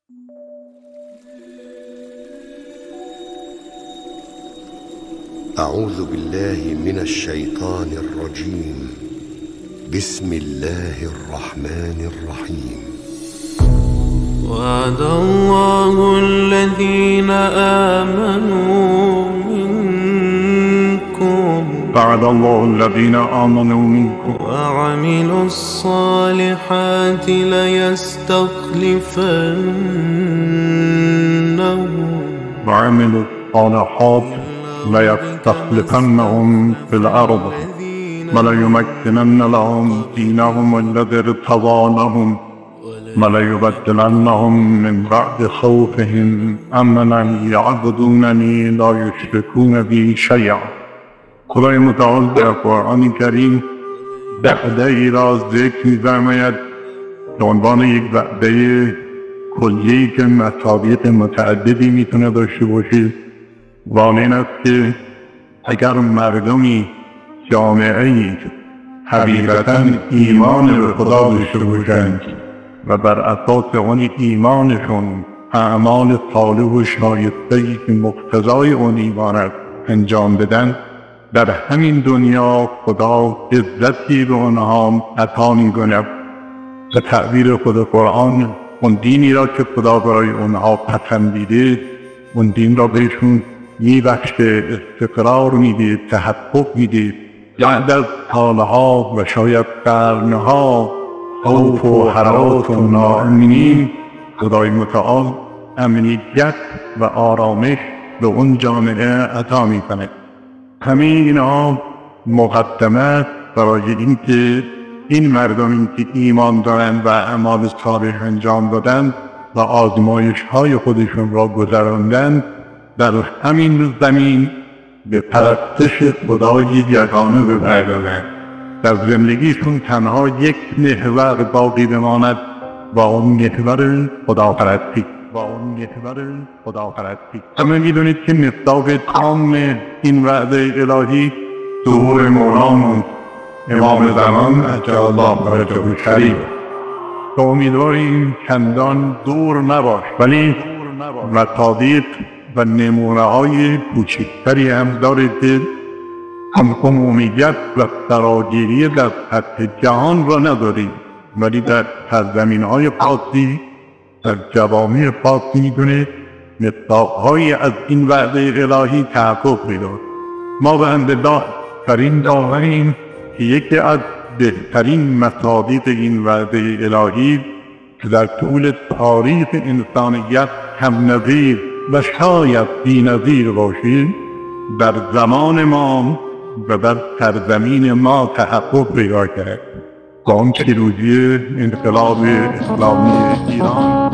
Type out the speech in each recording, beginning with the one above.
أعوذ بالله من الشيطان الرجيم. بسم الله الرحمن الرحيم. وعد الله الذين آمنوا منكم وعملوا الصالحات ليستخلفنهم في الأرض وليمكنن لهم دينهم الذي ارتضى لهم وليبدلنهم من بعد خوفهم أمنا يعبدونني لا يشركون بي شيئا. خدای متعال در قرآن کریم وعده ای را ذکر می‌فرماید به عنوان یک وعده کلی که مطابق متعددی میتونه داشته باشه. و این است که اگر مردمی، جامعه‌ای حقیقتاً ایمان به خدا داشته باشند و بر اساس اون ایمانشون اعمال صالح و شایسته‌ای که مقتضای اون ایمان است انجام بدن، در همین دنیا خدا عزتی به اونها عطا می‌کند. به تعبیر خود قرآن، اون دینی را که خدا برای اونها پسندیده، اون دین را بهشون میبخشه، استقرار میده، تحقق میده. بعد از سالها و شاید قرنها خوف و هراس و ناامنی، خدای متعال امنیت و آرامش به اون جامعه عطا میکنه. همه اینها مقدمه است برای اینکه این مردمی که ایمان دارند و اعمال صالح انجام دادند و آزمایش های خودشون را گذراندند، در همین زمین به پرستش خدای یگانه بپردازند. در زندگیشون تنها یک محور باقی بماند و اون محور خداپرستی. همه میدونید که مصداق تام این وعده الهی ظهور مولانا امام زمان عجل الله فرجه الشریف که امیدواریم چندان دور نباش، ولی مصادیق و نمونه های کوچکتری هم داره که هم عمومیت و فراگیری در سطح جهان را نداریم، ولی در سرزمین های خاصی، در جوامع خاصی میتونه مصداق‌هایی از این وعده الهی تحقق پیدا. ما به حمدالله در این داوریم که یکی از بهترین مصادیق این وعده الهی که در طول تاریخ انسانیت هم نظیر و شاید بی نظیر باشید، در زمان ما و در سرزمین ما تحقق پیدا کرد. با اون پیروزی انقلاب اسلامی ایران.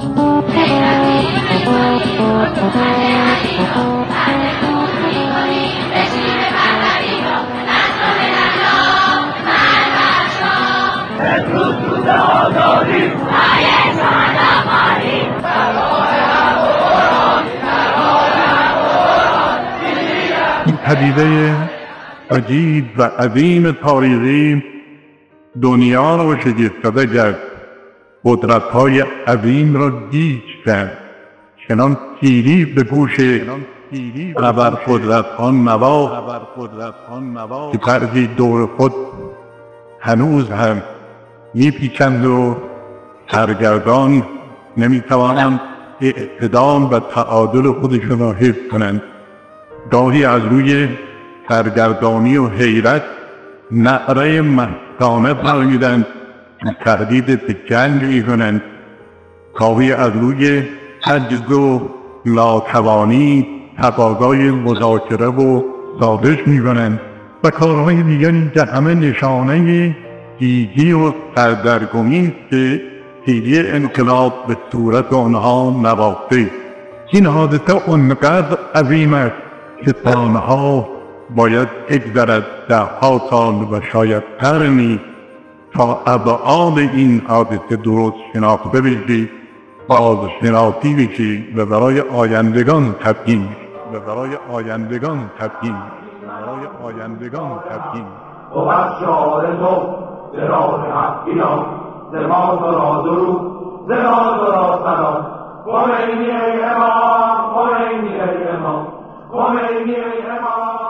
این پدیده عجیب و عظیم تاریخی دنیا را شگفت‌زده کرد. قدرت‌های عظیم را گیج کرد. چنان پیری به گوش ابرقدرت‌ها نواخت که طرزی دور خود هنوز هم میپیچند و سرگردان نمیتوانند اعتدال و تعادل خودشون را حفظ کنند. گاهی از روی سرگردانی و حیرت نعره مستانه برمیدند، تردید به جنگ میکنند. گاهی از روی عجز و ناتوانی تقاضای مذاکره و سازش میکنند و کارهای دیگری که همه نشانه گیجی و سردرگمی است که پیری انقلاب به صورت آنها نواخته. این حادثه اونقدر عظیم است که سالها باید بگذرد، ده‌ها سال و شاید قرنی تا ابعاد این حادثه درست شناخته بشه، بازشناسی بشه و برای آیندگان تبیین و شعار تو ز راه حق بیان، ز ما تو را درود، ز ما تو را سلام. خمینی ای امام، خمینی ای امام، خمینی ای امام.